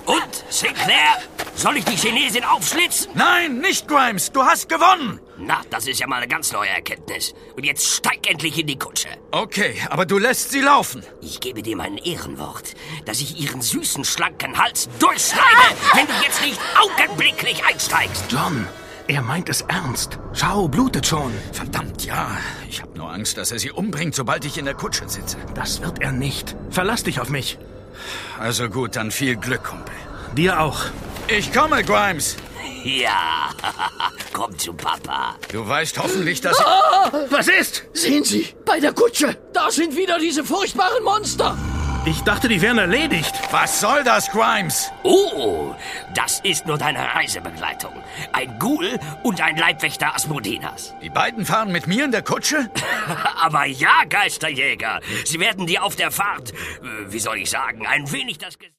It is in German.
Und, Sinclair, soll ich die Chinesin aufschlitzen? Nein, nicht Grimes. Du hast gewonnen. Na, das ist ja mal eine ganz neue Erkenntnis. Und jetzt steig endlich in die Kutsche. Okay, aber du lässt sie laufen. Ich gebe dir mein Ehrenwort, dass ich ihren süßen, schlanken Hals durchschneide, wenn du jetzt nicht augenblicklich einsteigst. John, er meint es ernst. Schau, blutet schon. Verdammt, ja. Ich habe nur Angst, dass er sie umbringt, sobald ich in der Kutsche sitze. Das wird er nicht. Verlass dich auf mich. Also gut, dann viel Glück, Kumpel. Dir auch. Ich komme, Grimes. Ja, komm zu Papa. Du weißt hoffentlich, dass Was ist? Sehen Sie, bei der Kutsche. Da sind wieder diese furchtbaren Monster. Ich dachte, die wären erledigt. Was soll das, Grimes? Oh, das ist nur deine Reisebegleitung. Ein Ghoul und ein Leibwächter Asmodenas. Die beiden fahren mit mir in der Kutsche? Aber ja, Geisterjäger, sie werden dir auf der Fahrt, wie soll ich sagen, ein wenig das...